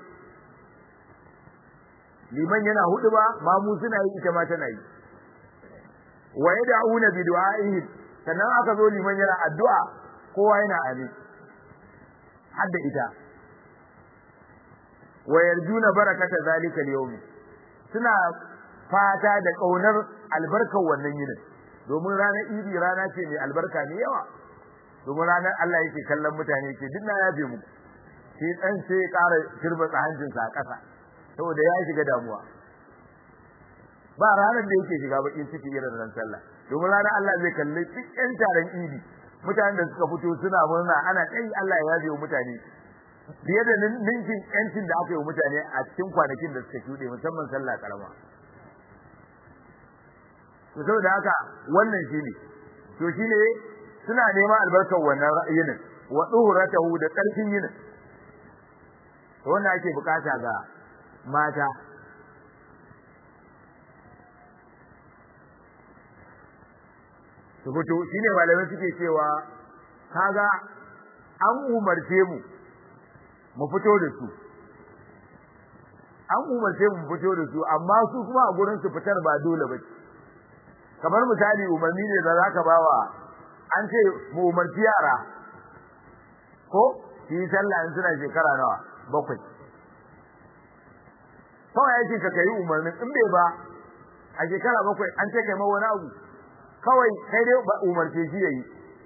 liman yana hudu ba mamu suna yi ita ma tana yi wa yad'una bi du'a'ihim sannan aka zo liman yana addu'a kowa yana amin hadda ita wa yarjuna barakata zalika al-yawm suna fata da kaunar albarkar wannan yinin domin ranar idi rana ce mai albarka ne yawa domin ranar Allah yake kallon mutane yake duk na yafe muku sai dan sai ƙara shirba tsahancin sa a ƙasa saboda ya shiga damuwa ba ranar da yake shiga bakin ciki irin ran sallah domin ranar Allah zai kalle duk ƴan taron idi mutanen da suka fito suna murna ana kai Allah ya yafe mutane fiye da ninkin yancin da aka yi wa mutane a cikin kwanakin da suka shuɗe musamman sallah karama to saboda haka wannan shine to shine suna neman albarkar wannan yinin wa duhratahu da ƙarfin yinin to wannan ake bukata ga mata to fito shine malamai suke cewa kaga an umarce mu mu fito da su an umarce mu fito da su amma su kuma a gurin su fitar ba dole ba kamar misali umarni ne da zaka bawa an ce mu umarci yara ko yi sallah in suna shekara nawa bakwai kawai yake ka kai umarnin in bai ba a shekara bakwai an ce kai ma wani abu kawai kai dai ba umarce shi yayi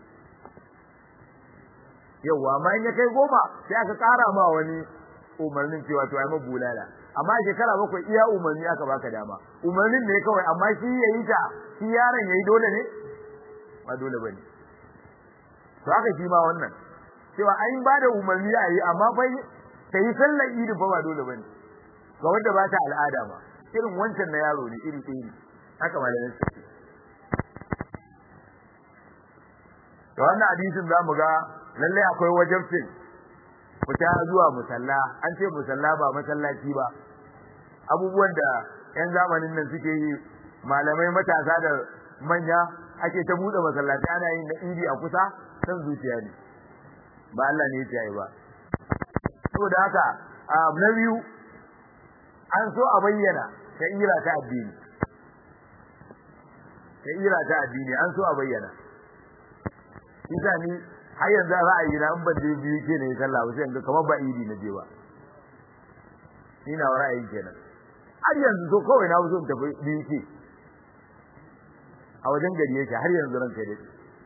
yawa amma in ya kai goma sai aka ƙara ma wani umarnin cewa to ai mabulala amma shekara bakwai iya umarni aka baka dama umarnin ne kawai amma shi yayi ta shi yaron yayi dole ne ba dole bane to haka shi ma wannan cewa an ba da umarni a yi amma fa kai sallar idi fa ba dole bane ga wanda ba ta al'ada ba irin wancan na yaro ne iri iri haka malamin su to wannan hadisin zamu ga lalle akwai wajibcin fita zuwa musalla an ce musalla ba masallaci ba abubuwan da yan zamanin nan suke yi malamai matasa da manya ake ta bude masallaci ana yin da idi a kusa san zuciya ne ba Allah ne ya yi ba saboda haka na biyu an so a bayyana sha'ira ta addini sha'ira ta addini an so a bayyana kisa ni har yanzu ra'ayi na in ban je biyu ke ne sallah ba sai yanzu kamar ba idi na je ba ni na ra'ayin kenan har yanzu so kawai na so in tafi biyu ke a wajen gari yake har yanzu ranka dai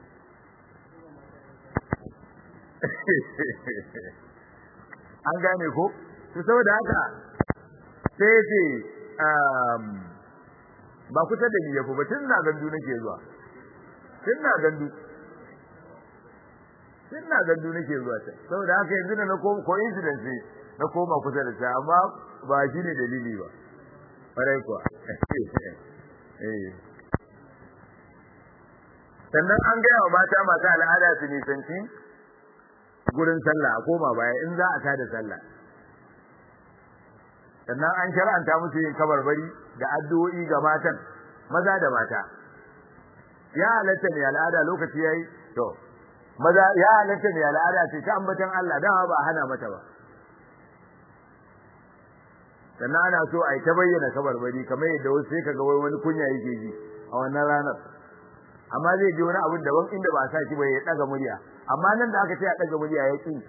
an gane ko to saboda haka sai ce ba kusa da ni yafi ba tun na gandu nake zuwa tun na gandu sai na gandu nake zuwa ta saboda haka yanzu na koma coincidence na koma kusa da ta amma ba shi ne dalili ba farai kuwa eh sannan an gaya wa mata masu al'ada su nisanci gurin sallah a koma baya in za a tada sallah sannan an shar'anta musu yin kabarbari da addu'o'i ga matan maza da mata ya halatta ne al'ada lokaci yayi to maza ya halatta ne al'ada ce ta ambatan Allah dan ba hana mata ba sannan ana so a yi ta bayyana kabarbari kamar yadda wasu sai kaga wani kunya yake ji a wannan ranar amma zai ji wani abin daban inda ba sa shi ba ya daga murya amma nan da aka ce a daga murya ya ki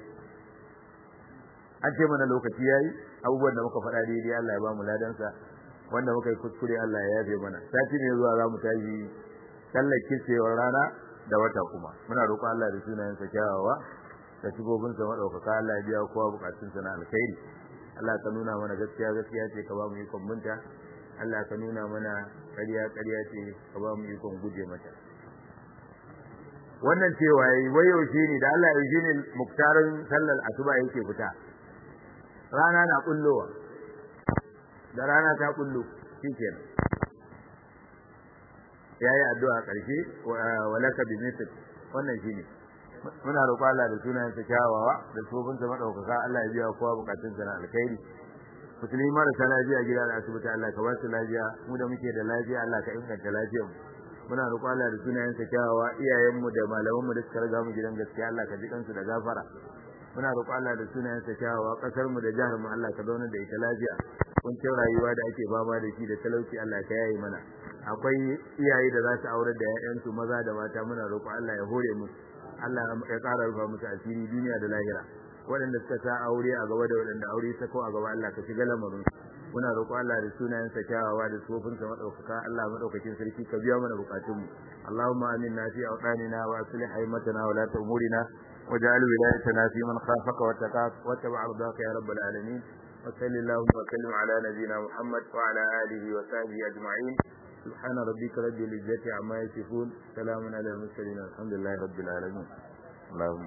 an ce mana lokaci yayi abubuwan da muka faɗa daidai Allah ya ba mu ladansa wanda muka yi kuskure Allah ya yafe mana sati ne zuwa za mu tashi sallar kisewar rana da wata kuma muna roƙon Allah da sunayensa kyawawa da sifofin sa madaukaka Allah ya biya kowa bukatun sa na alkhairi Allah ka nuna mana gaskiya gaskiya ce ka ba mu ikon binta Allah ka nuna mana ƙarya ƙarya ce ka ba mu ikon guje mata wannan cewa yayi wayo shi ne da Allah ya yi ne muktarin sallar asuba yake fita rana na kullowa da rana ta kullu shikenan yayi addu'a karshe walaka bi misl wannan shine muna roƙo Allah da sunayen sa kyawawa da tsofin sa madaukaka Allah ya biya kowa bukatun sa na alkhairi musulmi marasa lafiya gida da asibiti Allah ka ba su lafiya mu da muke da lafiya Allah ka inganta lafiyar mu muna roƙo Allah da sunayen sa kyawawa iyayen mu da malaman mu da suka riga mu gidan gaskiya Allah ka ji kansu da gafara muna roƙo Allah da sunayen sa kyawawa kasar mu da jihar mu Allah ka zauna da ita lafiya kuncin rayuwa da ake fama da shi da talauci Allah ka yaye mana akwai iyaye da za su aure da ƴaƴansu maza da mata muna roƙo Allah ya hore musu Allah ya ƙara rufa musu asiri duniya da lahira waɗanda suka sa aure a gaba da waɗanda aure ta ko a gaba Allah ka shiga lamarin muna roƙo Allah da sunayen sa kyawawa da tsofin sa madaukaka Allah madaukakin sarki ka biya mana bukatun mu Allahumma aminna fi awtanina wa aslih haymatana wa la umurina waj'al wilayatana fi man khafaka wa taqaka wa tabi'a ridaka ya rabbal alamin wa sallallahu wa sallim ala nabiyyina Muhammad wa ala alihi wa sahbihi ajma'in سبحان ربك رب العزة عما يصفون سلام على المرسلين الحمد لله رب العالمين اللهم